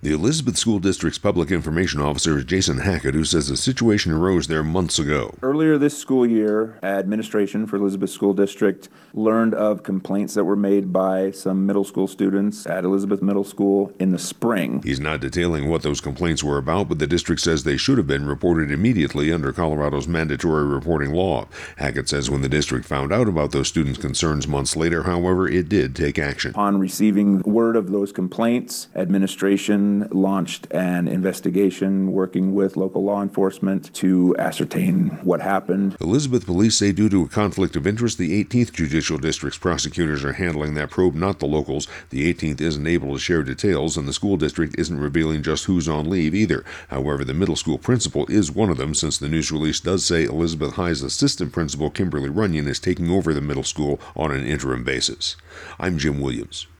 The Elizabeth School District's public information officer is Jason Hackett, who says the situation arose there months ago. Earlier this school year, administration for Elizabeth School District learned of complaints that were made by some middle school students at Elizabeth Middle School in the spring. He's not detailing what those complaints were about, but the district says they should have been reported immediately under Colorado's mandatory reporting law. Hackett says when the district found out about those students' concerns months later, however, it did take action. Upon receiving word of those complaints, administration launched an investigation working with local law enforcement to ascertain what happened. Elizabeth police say due to a conflict of interest, the 18th Judicial District's prosecutors are handling that probe, not the locals. The 18th isn't able to share details, and the school district isn't revealing just who's on leave either. However, the middle school principal is one of them, since the news release does say Elizabeth High's assistant principal, Kimberly Runyon, is taking over the middle school on an interim basis. I'm Jim Williams.